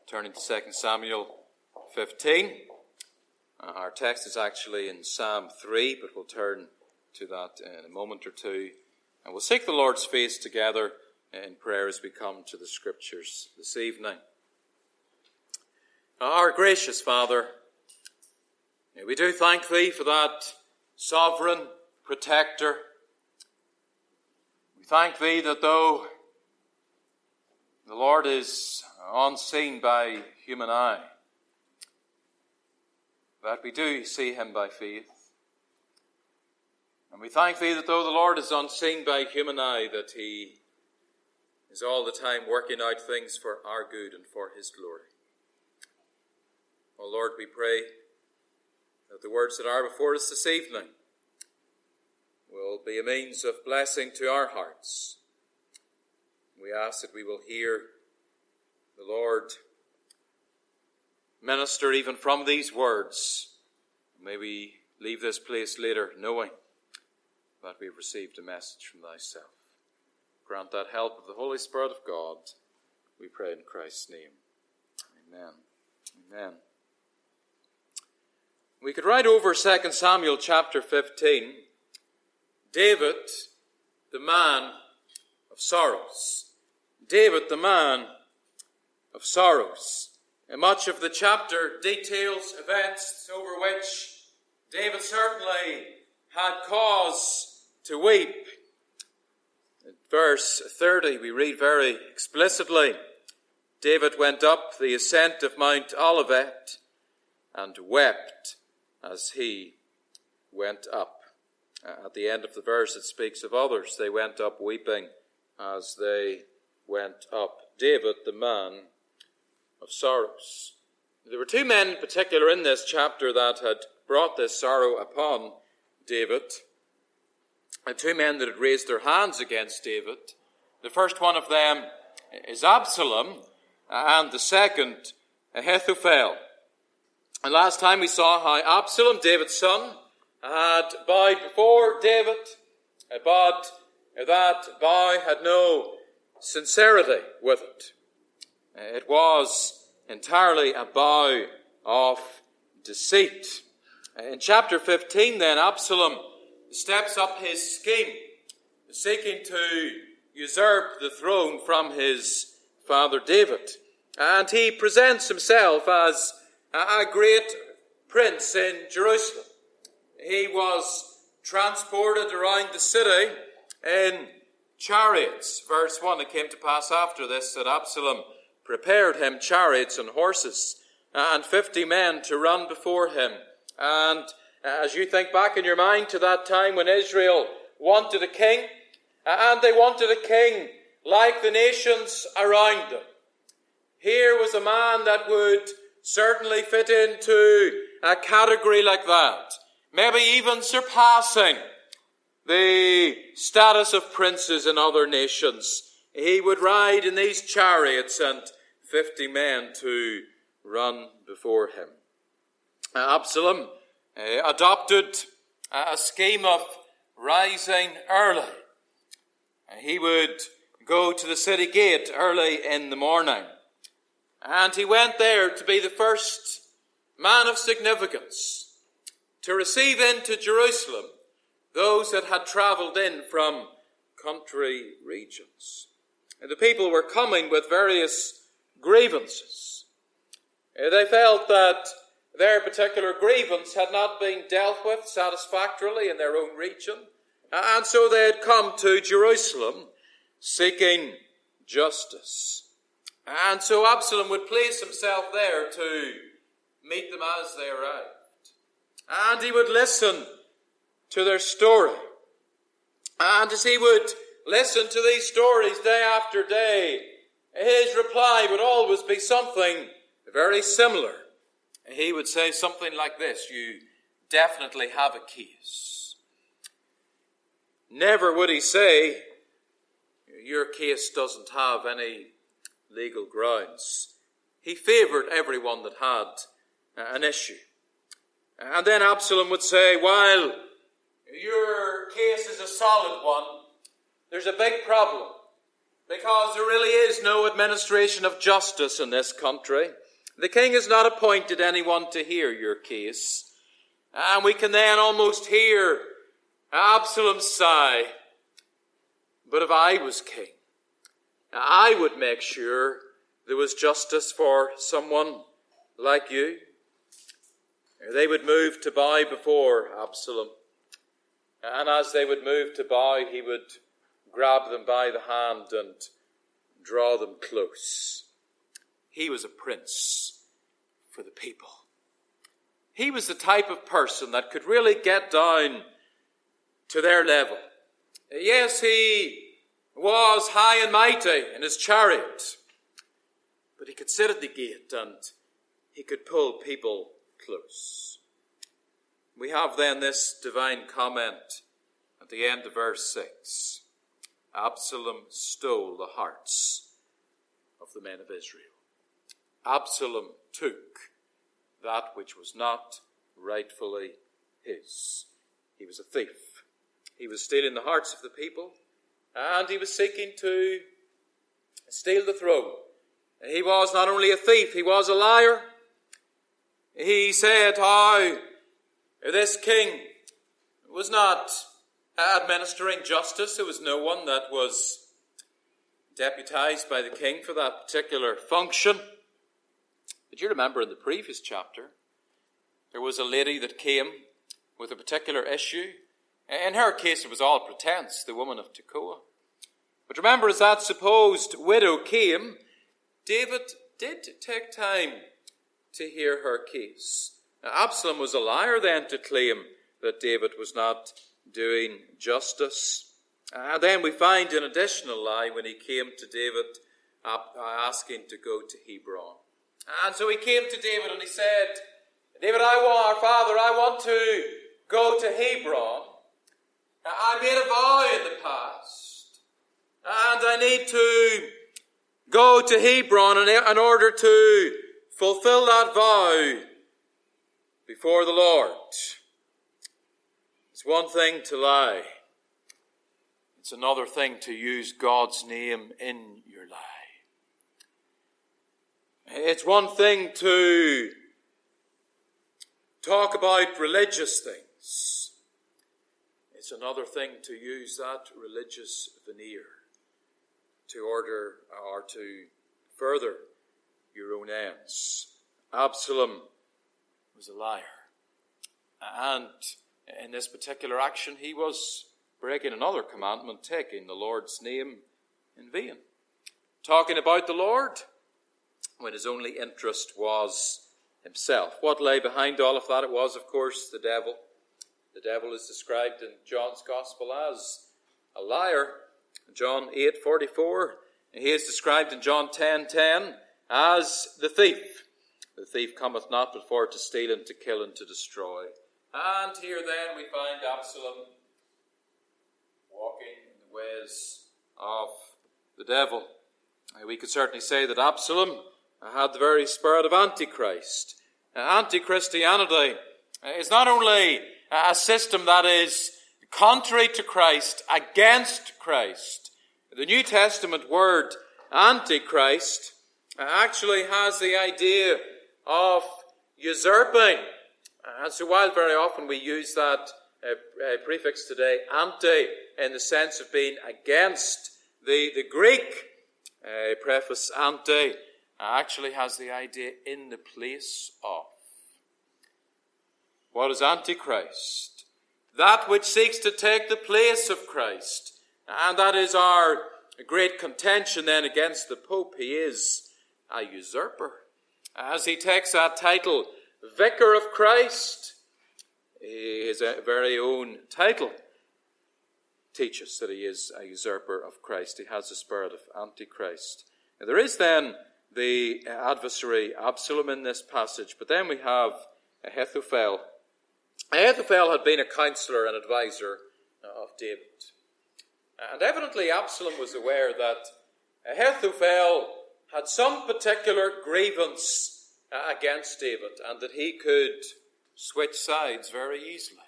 Turning to 2 Samuel 15. Our text is actually in Psalm 3, but we'll turn to that in a moment or two. And we'll seek the Lord's face together in prayer as we come to the Scriptures this evening. Our gracious Father, we do thank Thee for that sovereign protector. We thank Thee that though the Lord is unseen by human eye, that we do see Him by faith. And we thank Thee that though the Lord is unseen by human eye, that He is all the time working out things for our good and for His glory. Oh Lord, we pray that the words that are before us this evening will be a means of blessing to our hearts. We ask that we will hear the Lord minister even from these words. May we leave this place later knowing that we have received a message from Thyself. Grant that help of the Holy Spirit of God, we pray in Christ's name. Amen. Amen. We could write over 2 Samuel chapter 15, David, the man of sorrows. David, the man of sorrows. And much of the chapter details events over which David certainly had cause to weep. In verse 30 we read very explicitly, David went up the ascent of Mount Olivet and wept as he went up. At the end of the verse it speaks of others. They went up weeping as they went up. David, the man of sorrows. There were two men in particular in this chapter that had brought this sorrow upon David. And two men that had raised their hands against David. The first one of them is Absalom, and the second, Ahithophel. And last time we saw how Absalom, David's son, had bowed before David, but that bow had no sincerity with it. It was entirely a bow of deceit. In chapter 15 then, Absalom steps up his scheme, seeking to usurp the throne from his father David. And he presents himself as a great prince in Jerusalem. He was transported around the city in chariots. Verse 1, it came to pass after this that Absalom prepared him chariots and horses, and 50 men to run before him. And as you think back in your mind to that time when Israel wanted a king, and they wanted a king like the nations around them, here was a man that would certainly fit into a category like that, maybe even surpassing the status of princes in other nations. He would ride in these chariots and 50 men to run before him. Absalom adopted a scheme of rising early. He would go to the city gate early in the morning. And he went there to be the first man of significance to receive into Jerusalem those that had travelled in from country regions. And the people were coming with various grievances. They felt that their particular grievance had not been dealt with satisfactorily in their own region. And so they had come to Jerusalem seeking justice. And so Absalom would place himself there to meet them as they arrived. And he would listen to their story. And as he would listen to these stories day after day, his reply would always be something very similar. He would say something like this: you definitely have a case. Never would he say, your case doesn't have any legal grounds. He favoured everyone that had an issue. And then Absalom would say, while your case is a solid one, there's a big problem. because there really is no administration of justice in this country. The king has not appointed anyone to hear your case. And we can then almost hear Absalom sigh, but if I was king, I would make sure there was justice for someone like you. They would move to bow before Absalom. And as they would move to bow, he would grab them by the hand and draw them close. He was a prince for the people. He was the type of person that could really get down to their level. Yes, he was high and mighty in his chariot, but he could sit at the gate and he could pull people close. We have then this divine comment at the end of verse 6. Absalom stole the hearts of the men of Israel. Absalom took that which was not rightfully his. He was a thief. He was stealing the hearts of the people, and he was seeking to steal the throne. He was not only a thief, he was a liar. He said how this king was not administering justice. There was no one that was deputized by the king for that particular function. But you remember in the previous chapter, there was a lady that came with a particular issue. In her case, it was all pretense, the woman of Tekoa. But remember, as that supposed widow came, David did take time to hear her case. Now, Absalom was a liar then to claim that David was not doing justice. And then we find an additional lie when he came to David asking to go to Hebron. And so he came to David and he said, David, our father, I want to go to Hebron. I made a vow in the past, and I need to go to Hebron in order to fulfill that vow before the Lord. It's one thing to lie. It's another thing to use God's name in your lie. It's one thing to talk about religious things. It's another thing to use that religious veneer to order or to further your own ends. Absalom was a liar. And in this particular action, he was breaking another commandment, taking the Lord's name in vain. Talking about the Lord when his only interest was himself. What lay behind all of that? It was, of course, the devil. The devil is described in John's Gospel as a liar. John 8:44. He is described in John 10:10 as the thief. The thief cometh not but for to steal and to kill and to destroy. And here then we find Absalom walking in the ways of the devil. We could certainly say that Absalom had the very spirit of Antichrist. Anti-Christianity is not only a system that is contrary to Christ, against Christ. The New Testament word Antichrist actually has the idea of usurping. And so while very often we use that prefix today, anti, in the sense of being against, the Greek preface anti actually has the idea in the place of. What is Antichrist? That which seeks to take the place of Christ. And that is our great contention then against the Pope. He is a usurper. As he takes that title, Vicar of Christ, his very own title teaches that he is a usurper of Christ. He has the spirit of Antichrist. Now, there is then the adversary Absalom in this passage, but then we have Ahithophel. Ahithophel had been a counselor and advisor of David. And evidently Absalom was aware that Ahithophel had some particular grievance against David and that he could switch sides very easily.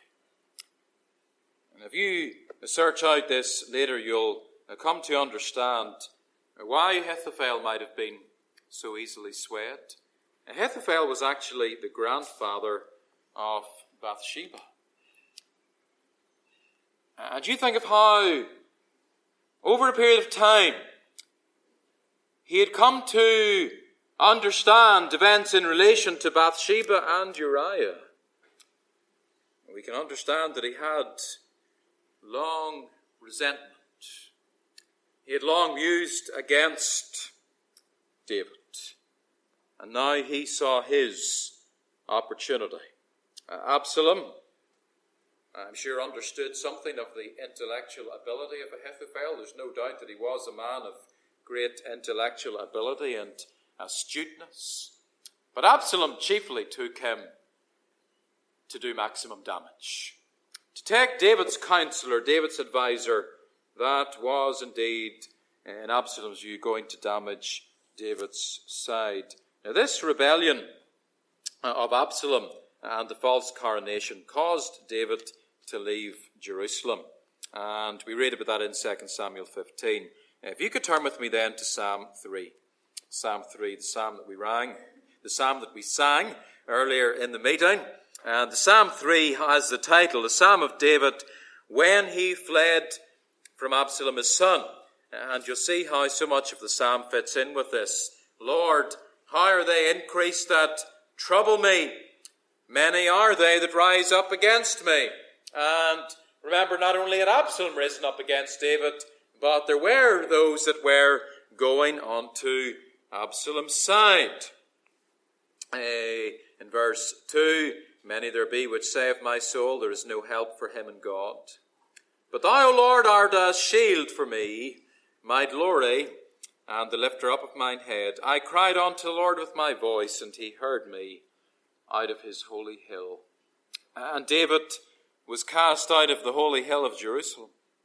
And if you search out this later, you'll come to understand why Ahithophel might have been so easily swayed. Ahithophel was actually the grandfather of Bathsheba. And you think of how, over a period of time, he had come to understand events in relation to Bathsheba and Uriah. We can understand that he had long resentment. He had long mused against David. And now he saw his opportunity. Absalom, I'm sure, understood something of the intellectual ability of Ahithophel. There's no doubt that he was a man of great intellectual ability and astuteness. But Absalom chiefly took him to do maximum damage. To take David's counselor, David's advisor, that was indeed, in Absalom's view, going to damage David's side. Now, this rebellion of Absalom and the false coronation caused David to leave Jerusalem. And we read about that in 2 Samuel 15. If you could turn with me then to Psalm 3. Psalm 3, the psalm that we sang earlier in the meeting. And the Psalm 3 has the title, the Psalm of David, when he fled from Absalom his son. And you'll see how so much of the psalm fits in with this. Lord, how are they increased that trouble me? Many are they that rise up against me. And remember, not only had Absalom risen up against David, but there were those that were going onto Absalom's side. In verse 2, many there be which say of my soul, there is no help for him in God. But thou, O Lord, art a shield for me, my glory, and the lifter up of mine head. I cried unto the Lord with my voice, and he heard me out of his holy hill. And David was cast out of the holy hill of Jerusalem.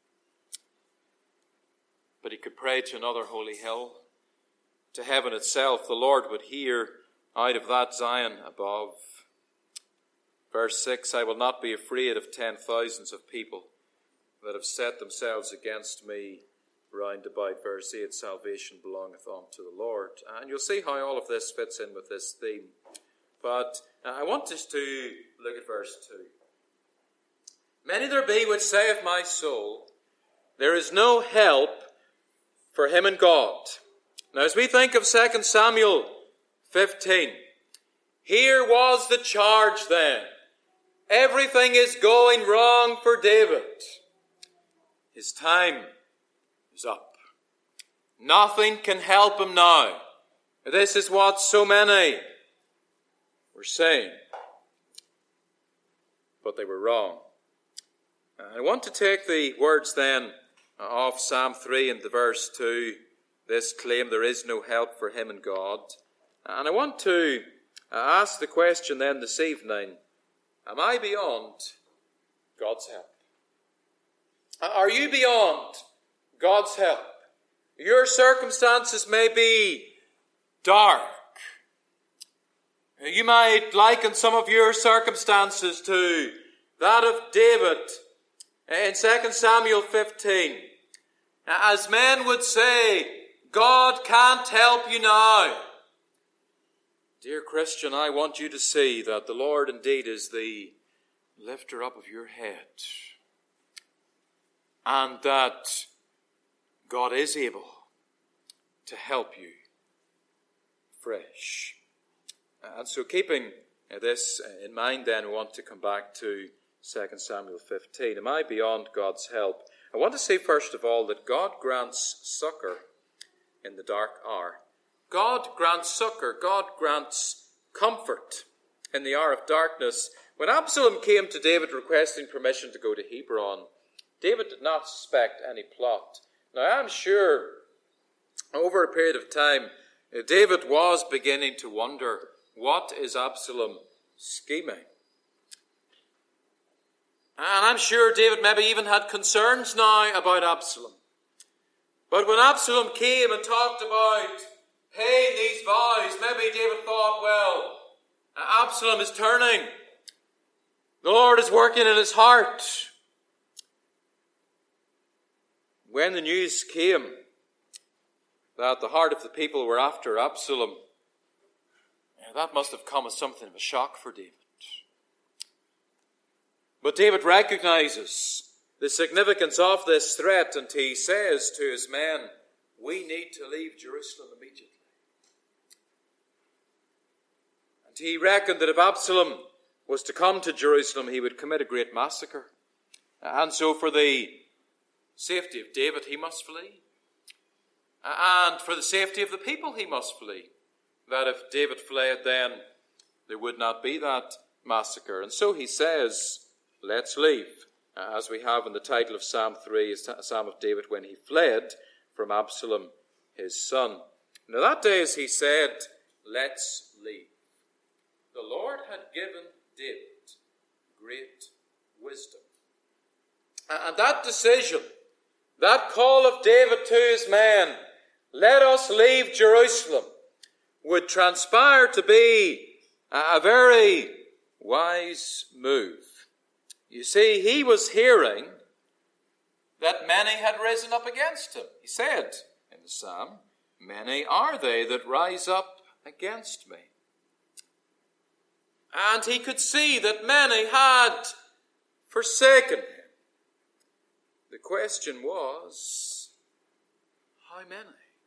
But he could pray to another holy hill, to heaven itself. The Lord would hear out of that Zion above. Verse 6, I will not be afraid of 10,000s of people that have set themselves against me round about. Verse 8, salvation belongeth unto the Lord. And you'll see how all of this fits in with this theme. But I want us to look at verse 2. Many there be which say of my soul, there is no help for him in God. Now as we think of 2 Samuel 15, here was the charge then. Everything is going wrong for David. His time is up. Nothing can help him now. This is what so many were saying. But they were wrong. I want to take the words then of Psalm 3 and the verse 2, this claim, there is no help for him in God. And I want to ask the question then this evening, am I beyond God's help? Are you beyond God's help? Your circumstances may be dark. You might liken some of your circumstances to that of David in 2 Samuel 15. As men would say, God can't help you now. Dear Christian, I want you to see that the Lord indeed is the lifter up of your head. And that God is able to help you fresh. And so keeping this in mind then, we want to come back to 2 Samuel 15. Am I beyond God's help? I want to say first of all that God grants succor in the dark hour. God grants succor. God grants comfort in the hour of darkness. When Absalom came to David requesting permission to go to Hebron, David did not suspect any plot. Now I'm sure over a period of time, David was beginning to wonder, what is Absalom scheming? And I'm sure David maybe even had concerns now about Absalom. But when Absalom came and talked about paying these vows, maybe David thought, well, Absalom is turning. The Lord is working in his heart. When the news came that the heart of the people were after Absalom, that must have come as something of a shock for David. But David recognizes the significance of this threat, and he says to his men, we need to leave Jerusalem immediately. And he reckoned that if Absalom was to come to Jerusalem, he would commit a great massacre. And so for the safety of David, he must flee. And for the safety of the people, he must flee. That if David fled, then there would not be that massacre. And so he says, let's leave, as we have in the title of Psalm 3, a Psalm of David when he fled from Absalom, his son. Now that day, as he said, let's leave, the Lord had given David great wisdom. And that decision, that call of David to his men, let us leave Jerusalem, would transpire to be a very wise move. You see, he was hearing that many had risen up against him. He said in the psalm, many are they that rise up against me. And he could see that many had forsaken him. The question was, how many?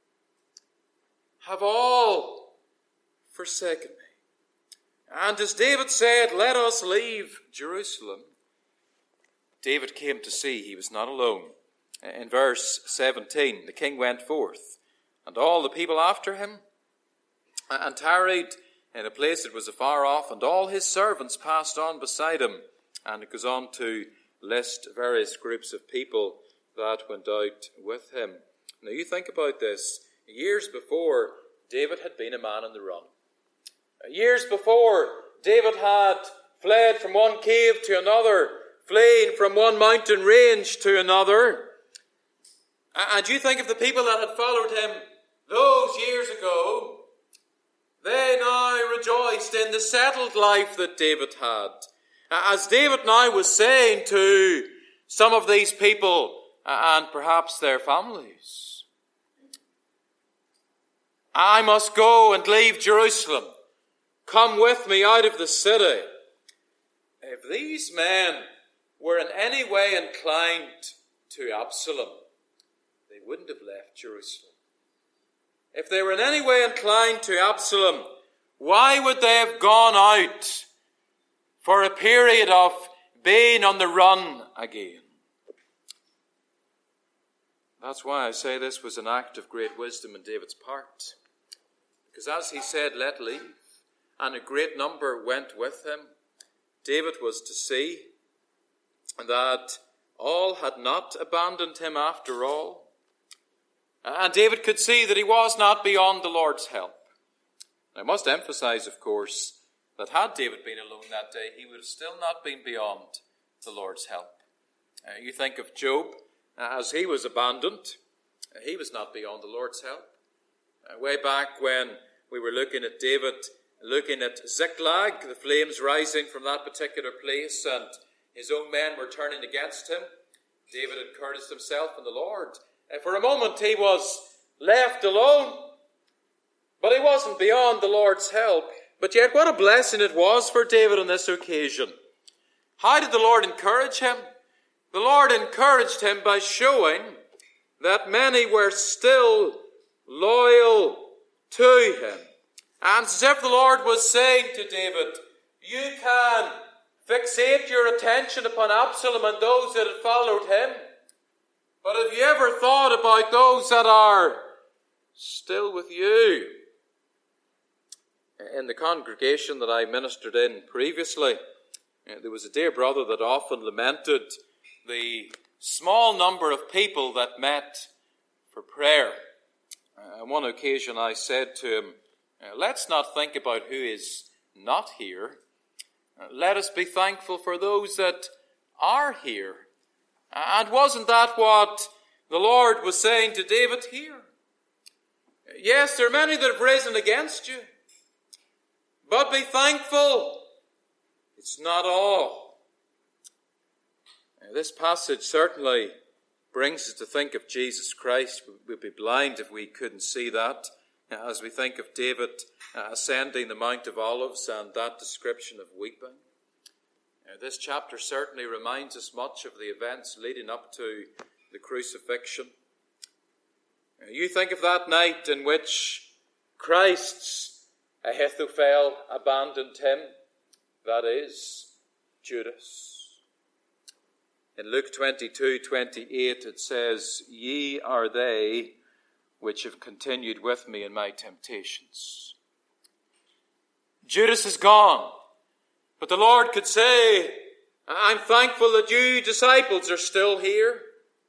Have all forsaken me? And as David said, let us leave Jerusalem, David came to see he was not alone. In verse 17, the king went forth, and all the people after him, and tarried in a place that was afar off, and all his servants passed on beside him. And it goes on to list various groups of people that went out with him. Now you think about this. Years before, David had been a man on the run. Years before, David had fled from one cave to another, fleeing from one mountain range to another. And you think of the people that had followed him those years ago, they now rejoiced in the settled life that David had. As David now was saying to some of these people, and perhaps their families, I must go and leave Jerusalem. Come with me out of the city. If these men were in any way inclined to Absalom, they wouldn't have left Jerusalem. If they were in any way inclined to Absalom, why would they have gone out for a period of being on the run again? That's why I say this was an act of great wisdom on David's part. Because as he said, let leave, and a great number went with him, David was to see that all had not abandoned him after all. And David could see that he was not beyond the Lord's help. I must emphasize, of course, that had David been alone that day, he would have still not been beyond the Lord's help. You think of Job, as he was abandoned, he was not beyond the Lord's help. Way back when we were looking at David, looking at Ziklag, the flames rising from that particular place, and his own men were turning against him, David encouraged himself in the Lord. For a moment he was left alone, but he wasn't beyond the Lord's help. But yet what a blessing it was for David on this occasion. How did the Lord encourage him? The Lord encouraged him by showing that many were still loyal to him. And as if the Lord was saying to David, you can fixate your attention upon Absalom and those that had followed him, but have you ever thought about those that are still with you? In the congregation that I ministered in previously, there was a dear brother that often lamented the small number of people that met for prayer. On one occasion I said to him, let's not think about who is not here. Let us be thankful for those that are here. And wasn't that what the Lord was saying to David here? Yes, there are many that have risen against you, but be thankful. It's not all. This passage certainly brings us to think of Jesus Christ. We'd be blind if we couldn't see that. As we think of David ascending the Mount of Olives and that description of weeping. This chapter certainly reminds us much of the events leading up to the crucifixion. You think of that night in which Christ's Ahithophel abandoned him, that is, Judas. In Luke 22:28 it says, "Ye are they which have continued with me in my temptations." Judas is gone, but the Lord could say, "I'm thankful that you disciples are still here."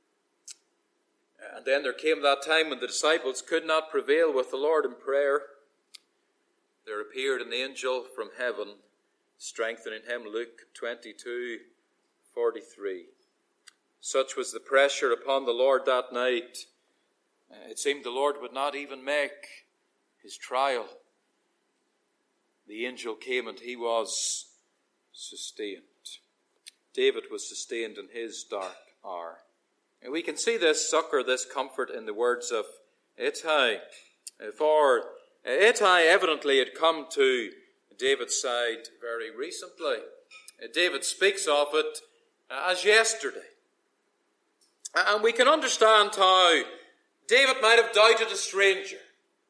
And then there came that time when the disciples could not prevail with the Lord in prayer. There appeared an angel from heaven, strengthening him, Luke 22:43. Such was the pressure upon the Lord that night. It seemed the Lord would not even make his trial. The angel came and he was sustained. David was sustained in his dark hour. And we can see this succor, this comfort in the words of Ittai. For Ittai evidently had come to David's side very recently. David speaks of it as yesterday. And we can understand how David might have doubted a stranger.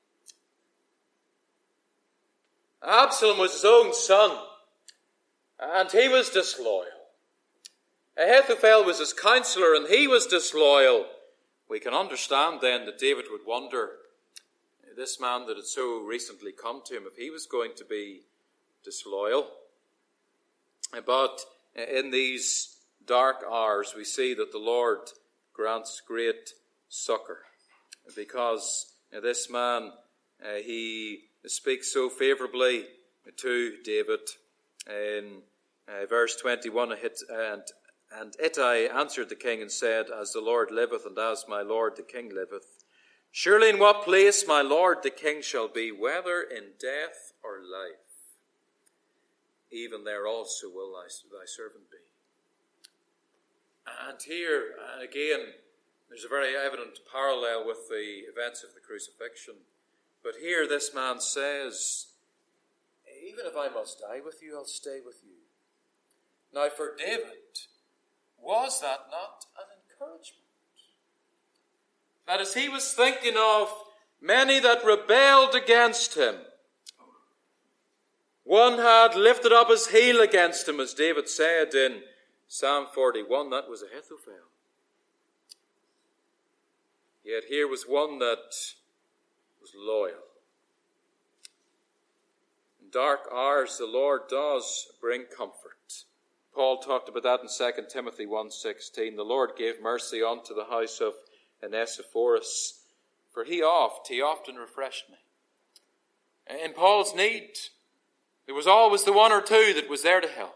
Absalom was his own son, and he was disloyal. Ahithophel was his counselor, and he was disloyal. We can understand then that David would wonder, this man that had so recently come to him, if he was going to be disloyal. But in these dark hours, we see that the Lord grants great succor, because this man, he speaks so favorably to David. In verse 21, and Ittai answered the king and said, "As the Lord liveth, and as my lord the king liveth, surely in what place my lord the king shall be, whether in death or life, even there also will thy servant be." And here, again, there's a very evident parallel with the events of the crucifixion. But here this man says, "Even if I must die with you, I'll stay with you." Now for David, was that not an encouragement? That as he was thinking of many that rebelled against him, one had lifted up his heel against him, as David said in Psalm 41, that was Ahithophel. Yet here was one that was loyal. In dark hours, the Lord does bring comfort. Paul talked about that in 2 Timothy 1:16. The Lord gave mercy unto the house of Onesiphorus, for he often refreshed me. In Paul's need, there was always the one or two that was there to help.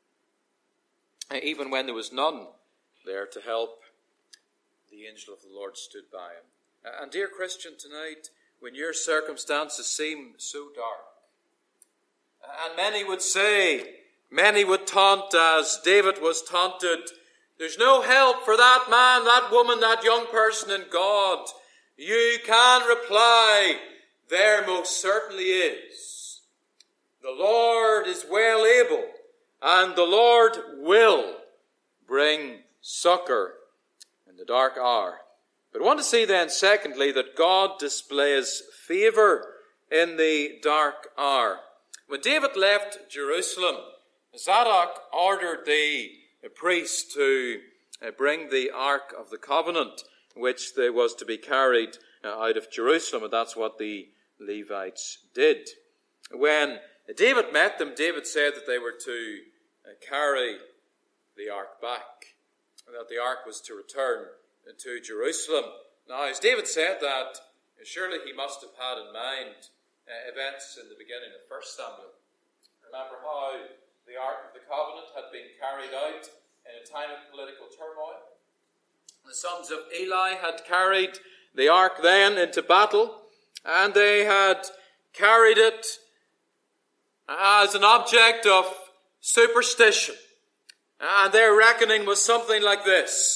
Even when there was none there to help, the angel of the Lord stood by him. And dear Christian, tonight, when your circumstances seem so dark, and many would say, many would taunt as David was taunted, there's no help for that man, that woman, that young person in God, you can reply, there most certainly is. The Lord is well able, and the Lord will bring succor in the dark hour. But I want to see then, secondly, that God displays favour in the dark hour. When David left Jerusalem, Zadok ordered the priest to bring the Ark of the Covenant, which was to be carried out of Jerusalem, and that's what the Levites did. When David met them, David said that they were to carry the Ark back, and that the Ark was to return to Jerusalem. Now, as David said that, surely he must have had in mind events in the beginning of 1 Samuel. Remember how the Ark of the Covenant had been carried out in a time of political turmoil. The sons of Eli had carried the Ark then into battle, and they had carried it as an object of superstition. And their reckoning was something like this: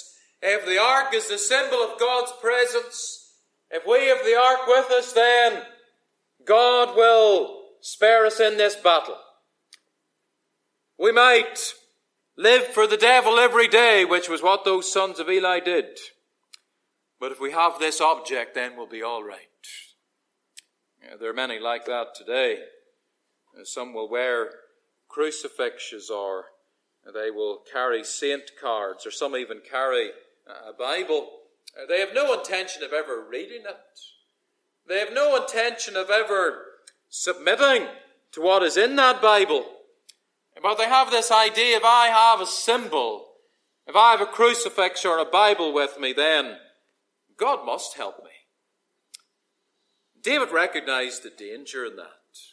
If the ark is the symbol of God's presence, if we have the ark with us, then God will spare us in this battle. We might live for the devil every day, which was what those sons of Eli did. But if we have this object, then we'll be all right. There are many like that today. Some will wear crucifixes, or they will carry saint cards, or some even carry a Bible. They have no intention of ever reading it. They have no intention of ever submitting to what is in that Bible. But they have this idea, if I have a symbol, if I have a crucifix or a Bible with me, then God must help me. David recognized the danger in that.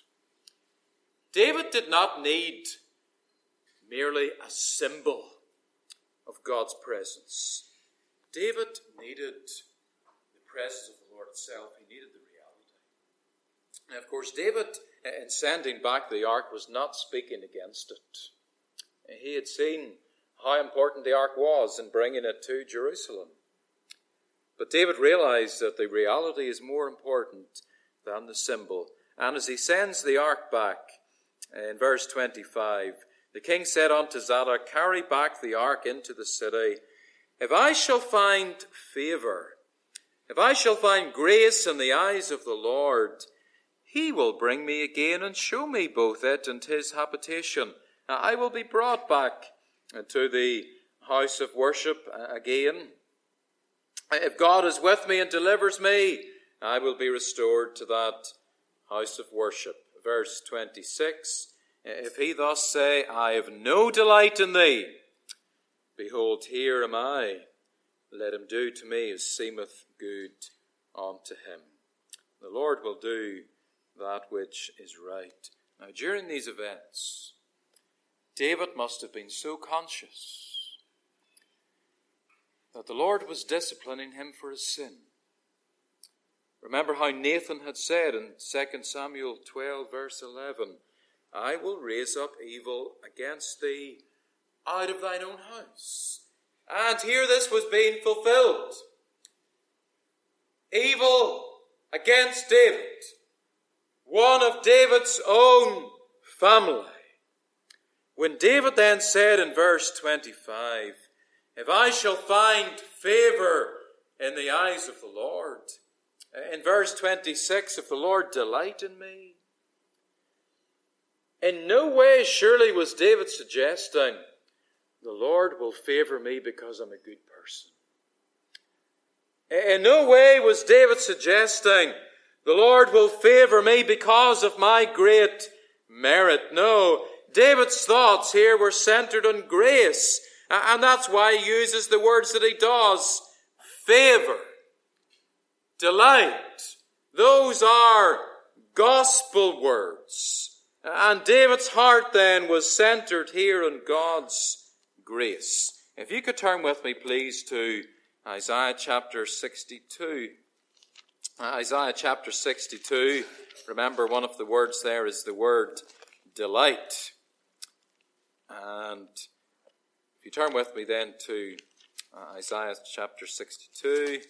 David did not need merely a symbol of God's presence. David needed the presence of the Lord itself. He needed the reality. And of course, David, in sending back the ark, was not speaking against it. He had seen how important the ark was in bringing it to Jerusalem. But David realized that the reality is more important than the symbol. And as he sends the ark back, in verse 25, the king said unto Zadok, carry back the ark into the city. If I shall find favor, if I shall find grace in the eyes of the Lord, he will bring me again and show me both it and his habitation. I will be brought back to the house of worship again. If God is with me and delivers me, I will be restored to that house of worship. Verse 26, if he thus say, I have no delight in thee, behold, here am I. Let him do to me as seemeth good unto him. The Lord will do that which is right. Now, during these events, David must have been so conscious that the Lord was disciplining him for his sin. Remember how Nathan had said in 2 Samuel 12, verse 11, I will raise up evil against thee out of thine own house. And here this was being fulfilled. Evil against David, one of David's own family. When David then said in verse 25, if I shall find favor in the eyes of the Lord, in verse 26, if the Lord delight in me, in no way surely was David suggesting the Lord will favor me because I'm a good person. In no way was David suggesting the Lord will favor me because of my great merit. No, David's thoughts here were centered on grace. And that's why he uses the words that he does. Favor, delight. Those are gospel words. And David's heart then was centered here on God's grace. If you could turn with me, please, to Isaiah chapter 62. Isaiah chapter 62. Remember, one of the words there is the word delight. And if you turn with me then to Isaiah chapter 62.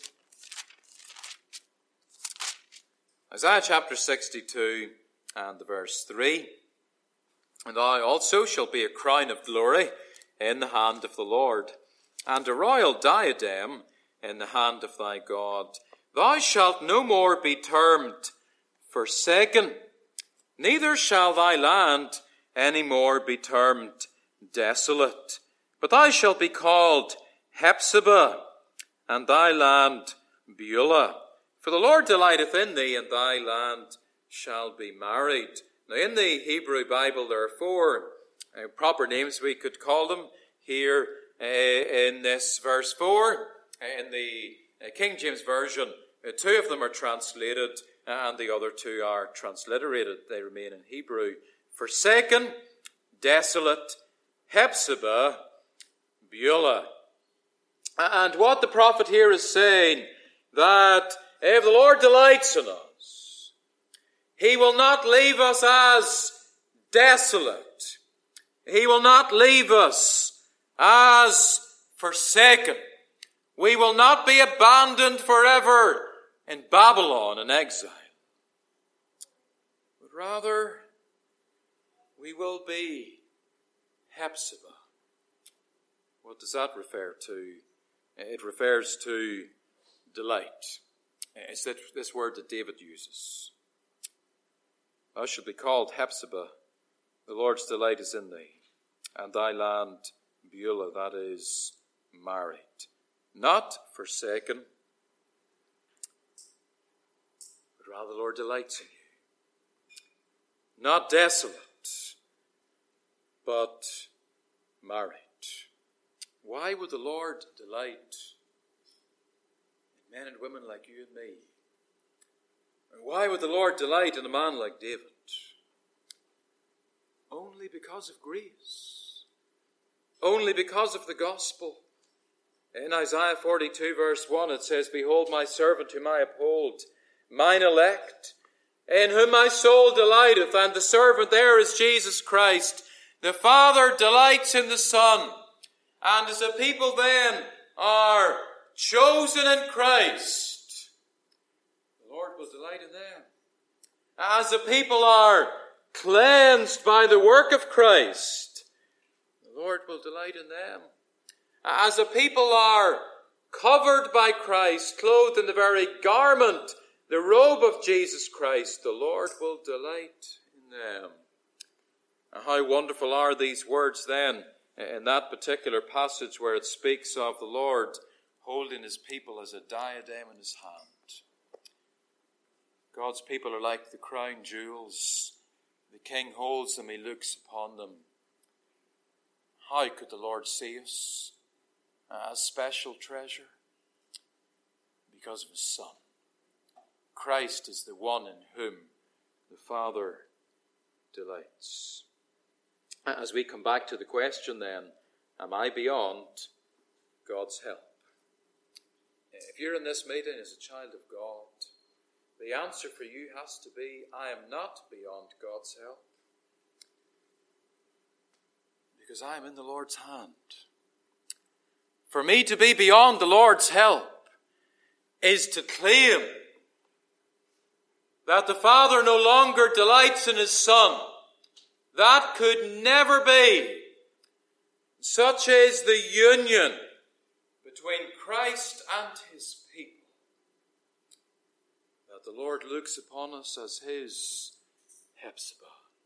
Isaiah chapter 62 and the verse 3. And thou also shalt be a crown of glory in the hand of the Lord, and a royal diadem in the hand of thy God. Thou shalt no more be termed forsaken, neither shall thy land any more be termed desolate. But thou shalt be called Hephzibah, and thy land Beulah. For the Lord delighteth in thee, and thy land shall be married. Now in the Hebrew Bible there are four proper names, we could call them, here in this verse 4. In the King James Version, two of them are translated, and the other two are transliterated. They remain in Hebrew. Forsaken, desolate, Hephzibah, Beulah. And what the prophet here is saying, that if the Lord delights in us, he will not leave us as desolate. He will not leave us as forsaken. We will not be abandoned forever in Babylon in exile. But rather, we will be Hephzibah. What does that refer to? It refers to delight. It's this word that David uses. Thou shalt be called Hephzibah, the Lord's delight is in thee, and thy land Beulah, that is, married. Not forsaken, but rather the Lord delights in you. Not desolate, but married. Why would the Lord delight in men and women like you and me? And why would the Lord delight in a man like David? Only because of grace. Only because of the gospel. In Isaiah 42 verse 1 it says, Behold my servant whom I uphold, mine elect, in whom my soul delighteth. And the servant there is Jesus Christ. The Father delights in the Son. And as the people then are chosen in Christ, the Lord will delight in them. As the people are cleansed by the work of Christ, the Lord will delight in them. As the people are covered by Christ, clothed in the very garment, the robe of Jesus Christ, the Lord will delight in them. And how wonderful are these words then in that particular passage where it speaks of the Lord holding his people as a diadem in his hand. God's people are like the crown jewels. The King holds them, he looks upon them. How could the Lord see us as special treasure? Because of his Son. Christ is the one in whom the Father delights. As we come back to the question then, am I beyond God's help? If you're in this meeting as a child of God, the answer for you has to be, I am not beyond God's help. Because I am in the Lord's hand. For me to be beyond the Lord's help is to claim that the Father no longer delights in his Son. That could never be. Such is the union between Christ and his people, that the Lord looks upon us as his Hephzibah,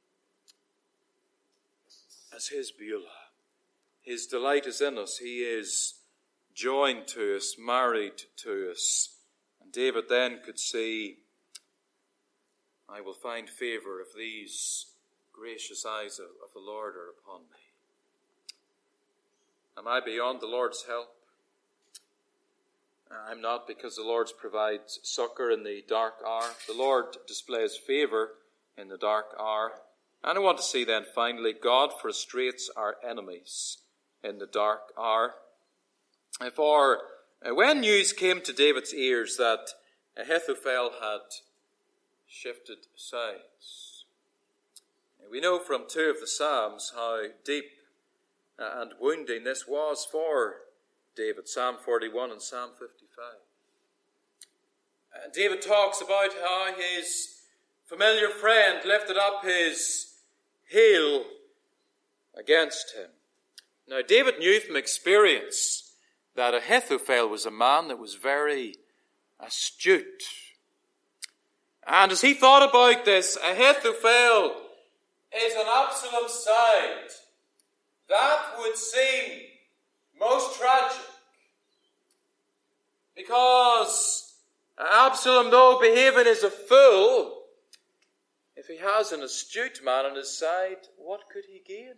as his Beulah. His delight is in us. He is joined to us, married to us. And David then could see, I will find favor if these gracious eyes of the Lord are upon me. Am I beyond the Lord's help? I'm not, because the Lord provides succor in the dark hour. The Lord displays favor in the dark hour. And I want to see then finally, God frustrates our enemies in the dark hour. For when news came to David's ears that Ahithophel had shifted sides, we know from two of the Psalms how deep and wounding this was for David, Psalm 41 and Psalm 55. David talks about how his familiar friend lifted up his heel against him. Now, David knew from experience that Ahithophel was a man that was very astute. And as he thought about this, Ahithophel is on Absalom's side. That would seem most tragic. Because Absalom, though behaving as a fool, if he has an astute man on his side, what could he gain?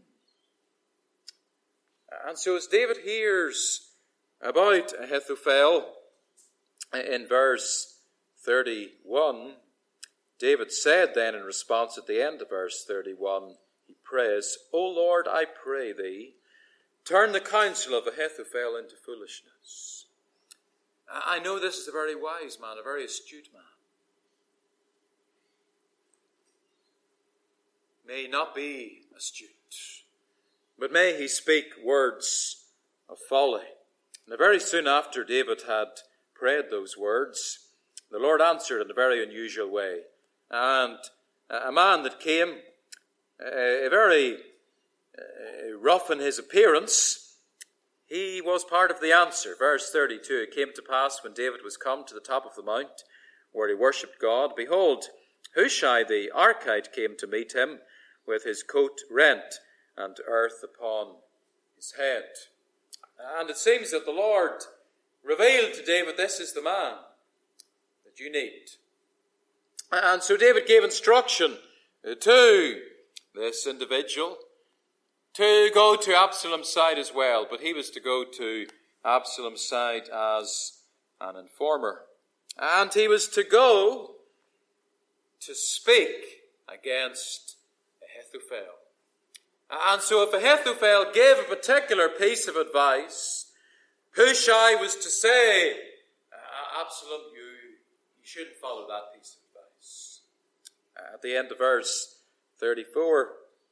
And so as David hears about Ahithophel in verse 31, David said then in response at the end of verse 31, he prays, O Lord, I pray thee, turn the counsel of Ahithophel into foolishness. I know this is a very wise man, a very astute man. May he not be astute, but may he speak words of folly. And very soon after David had prayed those words, the Lord answered in a very unusual way. And a man that came, very rough in his appearance, he was part of the answer. Verse 32, it came to pass when David was come to the top of the mount, where he worshipped God, behold, Hushai the Archite came to meet him with his coat rent and earth upon his head. And it seems that the Lord revealed to David, this is the man that you need. And so David gave instruction to this individual to go to Absalom's side as well, but he was to go to Absalom's side as an informer. And he was to go to speak against Ahithophel. And so if Ahithophel gave a particular piece of advice, Hushai was to say, Absalom, you shouldn't follow that piece of advice. At the end of verse 34,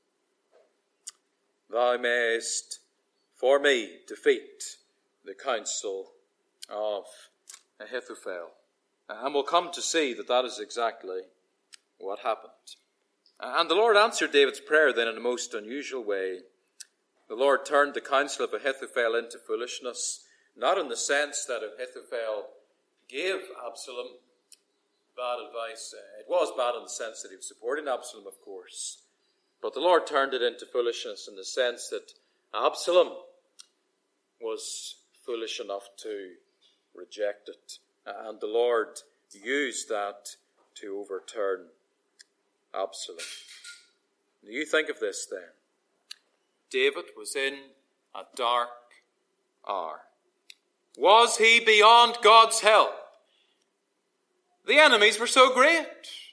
thou mayest for me defeat the counsel of Ahithophel. And we'll come to see that that is exactly what happened. And the Lord answered David's prayer then in a most unusual way. The Lord turned the counsel of Ahithophel into foolishness, not in the sense that Ahithophel gave Absalom bad advice. It was bad in the sense that he was supporting Absalom, of course. But the Lord turned it into foolishness in the sense that Absalom was foolish enough to reject it. And the Lord used that to overturn Absalom. You think of this then. David was in a dark hour. Was he beyond God's help? The enemies were so great.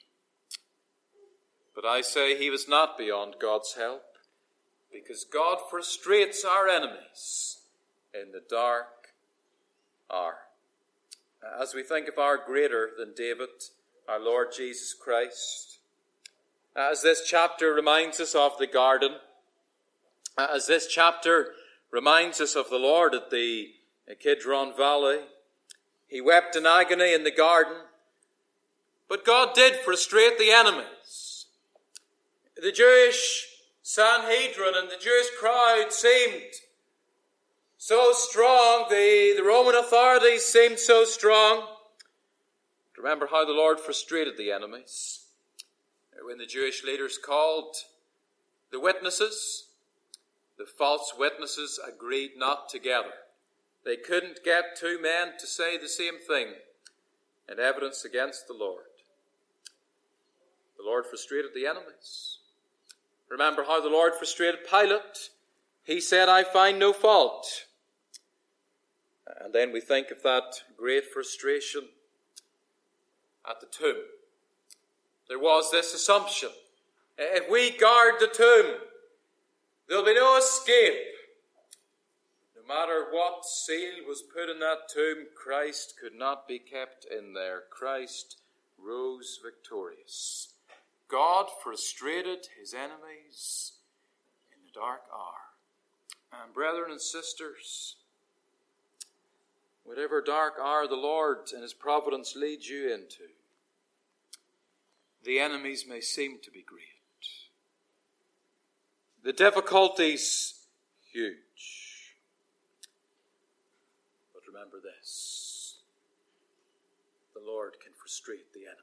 But I say he was not beyond God's help, because God frustrates our enemies in the dark hour. As we think of our greater than David, our Lord Jesus Christ, as this chapter reminds us of the garden, as this chapter reminds us of the Lord at the Kidron Valley, he wept in agony in the garden, but God did frustrate the enemies. The Jewish Sanhedrin and the Jewish crowd seemed so strong, the Roman authorities seemed so strong. Remember how the Lord frustrated the enemies. When the Jewish leaders called the witnesses, the false witnesses agreed not together. They couldn't get two men to say the same thing in evidence against the Lord. The Lord frustrated the enemies. Remember how the Lord frustrated Pilate. He said, I find no fault. And then we think of that great frustration at the tomb. There was this assumption. If we guard the tomb, there'll be no escape. No matter what seal was put in that tomb, Christ could not be kept in there. Christ rose victorious. God frustrated his enemies in the dark hour. And brethren and sisters, whatever dark hour the Lord in his providence leads you into, the enemies may seem to be great. The difficulties huge. But remember this, the Lord can frustrate the enemy.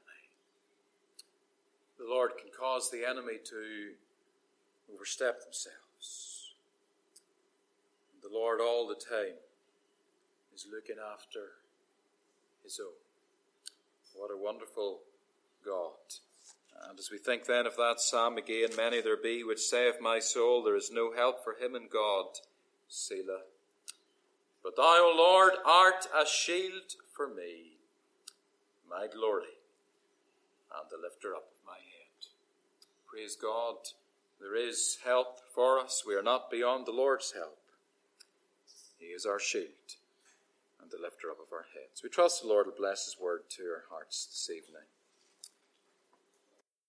The Lord can cause the enemy to overstep themselves. The Lord all the time is looking after his own. What a wonderful God. And as we think then of that psalm again, many there be which say of my soul, there is no help for him in God, Selah. But thou, O Lord, art a shield for me, my glory, and the lifter up of my head. Praise God, there is help for us. We are not beyond the Lord's help. He is our shield and the lifter up of our heads. We trust the Lord will bless his word to our hearts this evening.